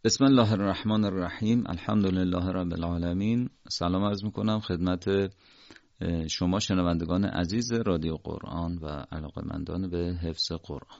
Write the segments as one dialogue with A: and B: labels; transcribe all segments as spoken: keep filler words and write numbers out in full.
A: بسم الله الرحمن الرحیم. الحمدلله رب العالمین. سلام عرض میکنم خدمت شما شنوندگان عزیز رادیو قرآن و علاقه‌مندان به حفظ قرآن.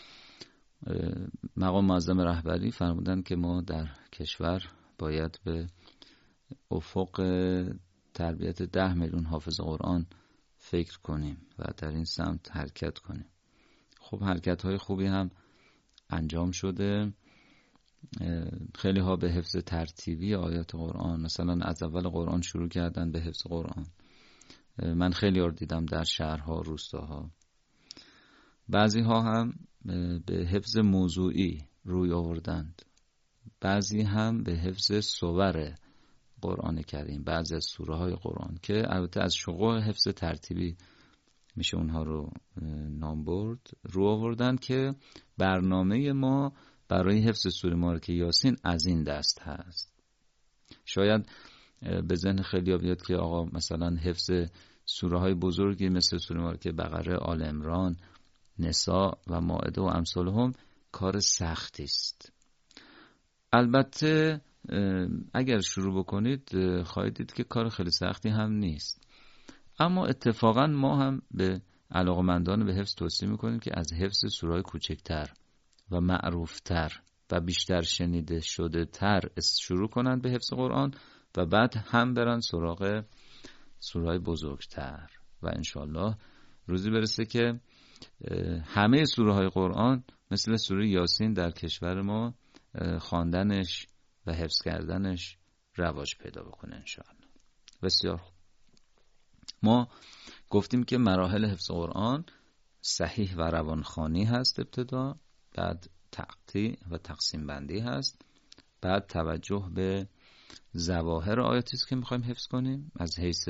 A: مقام معظم رهبری فرمودن که ما در کشور باید به افق تربیت ده میلیون حافظ قرآن فکر کنیم و در این سمت حرکت کنیم. خب حرکت‌های خوبی هم انجام شده. خیلی ها به حفظ ترتیبی آیات قرآن، مثلا از اول قرآن شروع کردن به حفظ قرآن. من خیلی ها دیدم در شهرها، روستاها. بعضی ها هم به حفظ موضوعی روی آوردند، بعضی هم به حفظ صور قرآن کریم، بعضی از سوره های قرآن که البته از شقوق حفظ ترتیبی میشه اونها رو نام برد، رو آوردن که برنامه ما برای حفظ سوره مبارکه یاسین از این دست هست. شاید به ذهن خیلی ها بیاد که آقا مثلا حفظ سوره های بزرگی مثل سوره مبارکه بقره، آل عمران، نساء و مائده و امثالهم کار سختی است. البته اگر شروع بکنید خواهید دید که کار خیلی سختی هم نیست، اما اتفاقا ما هم به علاقه‌مندان به حفظ توصیه میکنیم که از حفظ سوره های کوچکتر و معروفتر و بیشتر شنیده شده تر شروع کنند به حفظ قرآن و بعد هم برن سراغ سوره‌های بزرگتر و انشالله روزی برسه که همه سوره‌های قرآن مثل سوره یاسین در کشور ما خواندنش و حفظ کردنش رواج پیدا بکنه انشالله. بسیار خوب. ما گفتیم که مراحل حفظ قرآن صحیح و روانخوانی هست ابتدا، بعد تقطیع و تقسیم بندی هست، بعد توجه به ظواهر آیاتی است که میخوایم حفظ کنیم از حیث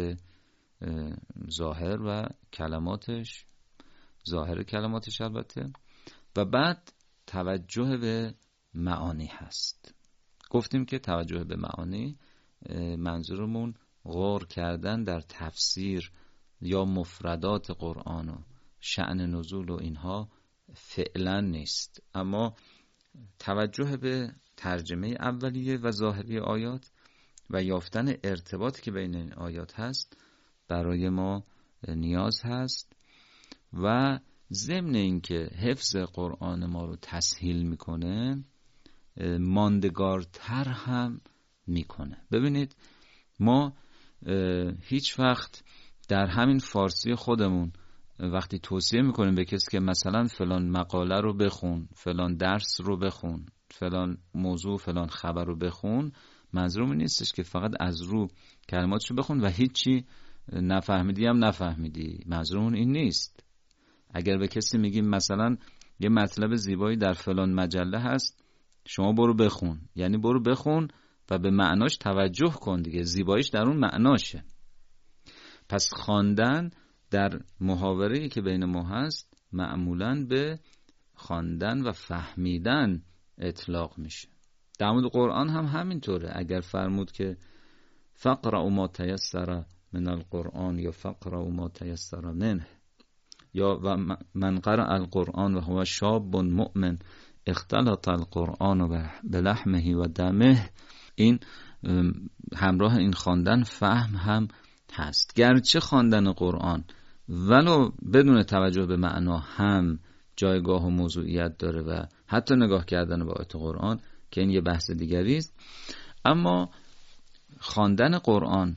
A: ظاهر و کلماتش، ظاهر کلماتش البته، و بعد توجه به معانی هست. گفتیم که توجه به معانی منظورمون غور کردن در تفسیر یا مفردات قرآن و شأن نزول و اینها فعلا نیست، اما توجه به ترجمه اولیه و ظاهری آیات و یافتن ارتباطی که بین این آیات هست برای ما نیاز هست و ضمن اینکه حفظ قرآن ما رو تسهیل میکنه ماندگارتر هم میکنه. ببینید ما هیچ وقت در همین فارسی خودمون وقتی توصیه میکنیم به کسی که مثلا فلان مقاله رو بخون، فلان درس رو بخون، فلان موضوع، فلان خبر رو بخون، منظورمون نیستش که فقط از رو کلماتشو بخون و هیچی نفهمیدی هم نفهمیدی. منظورمون این نیست. اگر به کسی میگیم مثلا یه مطلب زیبایی در فلان مجله هست، شما برو بخون، یعنی برو بخون و به معناش توجه کن دیگه، زیباییش در اون معناشه. پس خواندن در محاوره‌ای که بین ما هست معمولاً به خواندن و فهمیدن اطلاق میشه. در مورد قرآن هم همینطوره. اگر فرمود که فقرأ ما تیسر من القرآن یا فقرأ ما تیسر منه یا و من قرأ القرآن و هو شاب مؤمن اختلط القرآن بلحمه و دمه، این همراه این خواندن فهم هم هست. گرچه خواندن قرآن ولو بدون توجه به معنا هم جایگاه و موضوعیت داره و حتی نگاه کردن به آیات قرآن که این یه بحث دیگری است، اما خواندن قرآن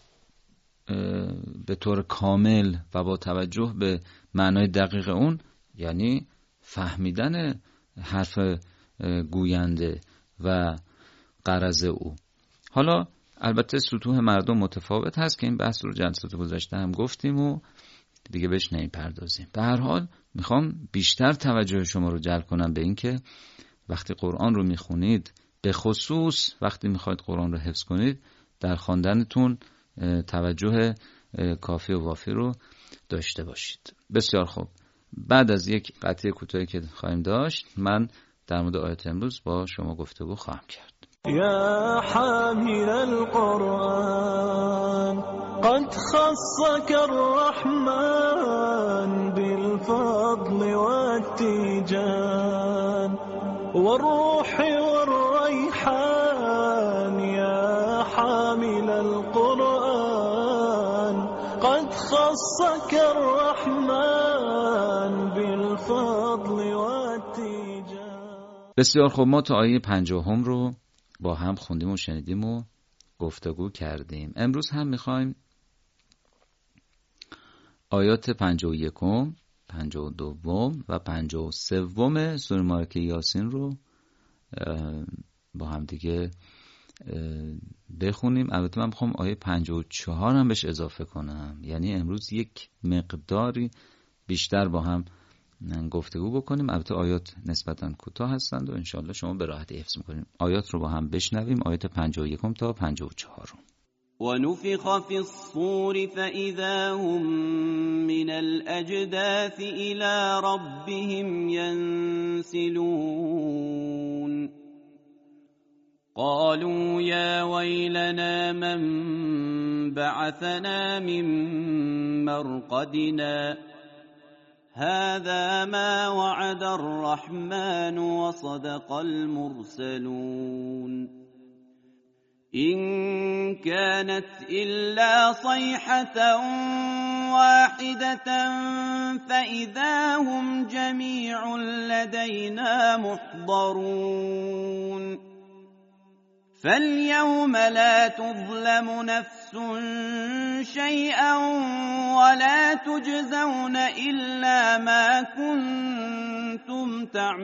A: به طور کامل و با توجه به معنای دقیق اون یعنی فهمیدن حرف گوینده و غرض او. حالا البته سطوح مردم متفاوت هست که این بحث رو جلسات گذشته هم گفتیم و دیگه بهش نمیپردازیم. به هر حال میخوام بیشتر توجه شما رو جلب کنم به این که وقتی قرآن رو میخونید، به خصوص وقتی میخواید قرآن رو حفظ کنید، در خواندنتون توجه کافی و وافی رو داشته باشید. بسیار خوب. بعد از یک قطعه کوتاهی که خواهیم داشت، من در مورد آیات امروز با شما گفتگو خواهم کرد.
B: يا حامل القرآن قد خصك الرحمن بالفضل والتيجان والروح والريحان خصك الرحمن بالفضل والتيجان.
A: بسیار خوب، ما تا آیه پنجاهم رو با هم خوندیم و شنیدیم و گفتگو کردیم. امروز هم میخوایم آیات پنجاه و یکم، پنجاه و دوم و پنجاه و سوم سوره مبارکه یاسین رو با هم دیگه بخونیم. البته من میخوام آیه پنجاه و چهار هم بهش اضافه کنم، یعنی امروز یک مقداری بیشتر با هم گفتگو بکنیم. البته آیات نسبتاً کوتاه هستند و انشالله شما به راحتی حفظ میکنیم. آیات رو با هم بشنویم، آیات پنجاه و یکم تا پنجاه و چهار.
C: ونفخ في الصور فإذا هم من الأجداث إلى ربهم ينسلون قالوا يا ويلنا من بعثنا من مرقدنا هذا ما وعد الرحمن وصدق المرسلون إن كانت إلا صيحة واحدة فإذا هم جميع لدينا محضرون فاليوم لا تظلم نفس شيئا ولا تجزون إلا ما كنتم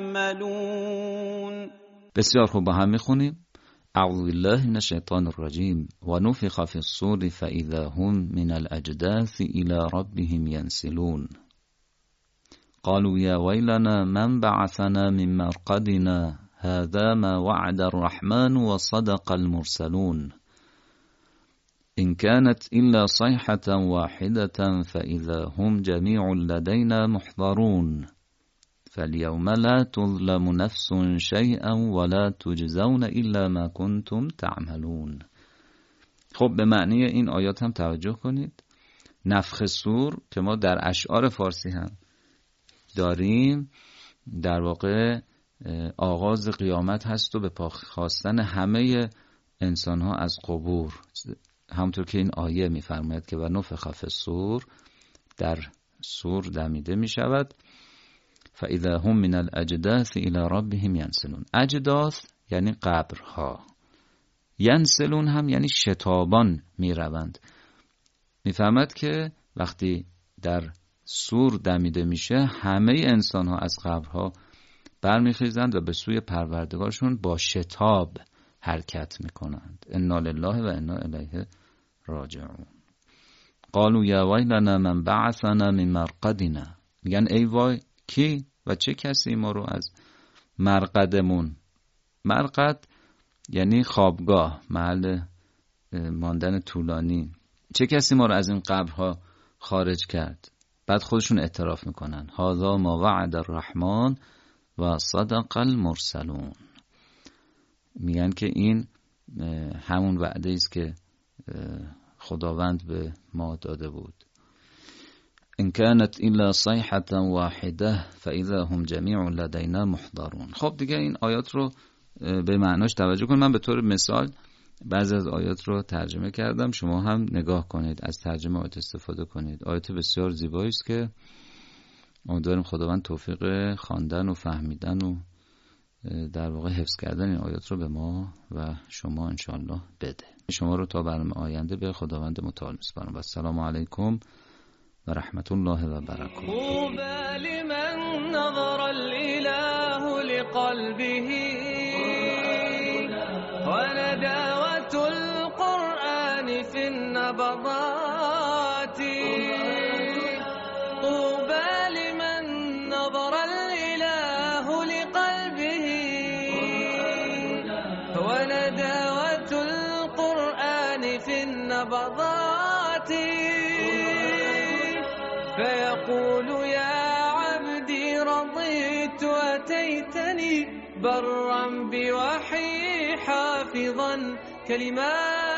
C: تعملون.
A: بسیار خوب، با هم میخونیم. اعوذ بالله من الشیطان الرجیم و نفخ فی الصور فاذا هم من الاجداث الى ربهم ینسلون قالوا یا ویلنا من بعثنا من مرقدنا هذا ما وعد الرحمن وصدق المرسلون إن كانت إلا صيحة واحدة فإذا هم جميع لدينا محضرون فاليوم لا تظلم نفس شيئا ولا تجزون إلا ما كنتم تعملون. خب به معنی این آیات هم توجه کنید. نفخ صور که ما در اشعار فارسی هم داریم در واقع آغاز قیامت هست و به پا خواستن همه انسان ها از قبور، همونطور که این آیه میفرماید که و نفخ فی الصور، در صور دمیده می شود. فاذا هم من الاجداث الى ربهم ینسلون. اجداث یعنی قبرها، ینسلون هم یعنی شتابان می روند. میفهمد که وقتی در صور دمیده میشه همه انسان ها از قبرها برمیخیزند و به سوی پروردگارشون با شتاب حرکت میکنند. انا لله و انا الیه راجعون. قالوا یا ویلنا من بعثنا من مرقدنا. میگن ای وای، کی و چه کسی ما رو از مرقدمون، مرقد یعنی خوابگاه، محل ماندن طولانی، چه کسی ما رو از این قبرها خارج کرد؟ بعد خودشون اعتراف میکنن هذا ما وعد الرحمن و صدق المرسلون. میگن که این همون وعده است که خداوند به ما داده بود. ان كانت الا صيحة واحده فاذا هم جميع لدينا محضرون. خب دیگه این آیات رو به معناش توجه کنید. من به طور مثال بعضی از آیات رو ترجمه کردم، شما هم نگاه کنید، از ترجمه آیات استفاده کنید. آیات بسیار زیبایی است که امیدواریم خداوند توفیق خواندن و فهمیدن و در واقع حفظ کردن این آیات رو به ما و شما انشالله بده. شما رو تا برنامه آینده به خداوند متعال میسپارم و السلام علیکم و رحمت الله و برکاته.
B: طوبى لمن نظر الإله لقلبه ونداوة القرآن في النبضات. طوبى لمن نظر الإله لقلبه ونداوة القرآن في النبضات. فيقول يا عبدي رضيت أتيتني برا بوحي حافظا كلمات